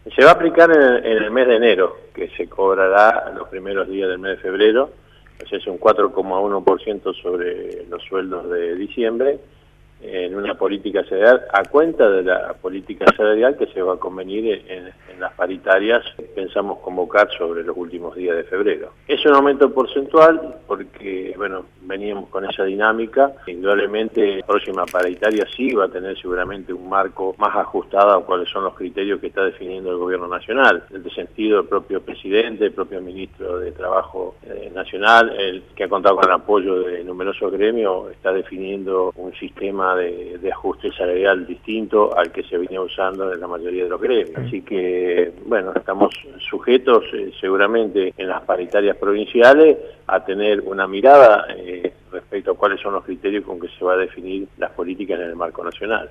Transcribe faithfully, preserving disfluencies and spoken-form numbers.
Se va a aplicar en el, en el mes de enero, que se cobrará los primeros días del mes de febrero, o sea, es un cuatro coma uno por ciento sobre los sueldos de diciembre, en una política salarial a cuenta de la política salarial que se va a convenir en, en las paritarias que pensamos convocar sobre los últimos días de febrero. Es un aumento porcentual porque, bueno, veníamos con esa dinámica. Indudablemente, la próxima paritaria sí va a tener seguramente un marco más ajustado a cuáles son los criterios que está definiendo el gobierno nacional. En este sentido, el propio presidente, el propio ministro de Trabajo eh, Nacional, el que ha contado con el apoyo de numerosos gremios, está definiendo un sistema De, de ajuste salarial distinto al que se venía usando en la mayoría de los gremios. Así que, bueno, estamos sujetos eh, seguramente en las paritarias provinciales a tener una mirada eh, respecto a cuáles son los criterios con que se va a definir las políticas en el marco nacional.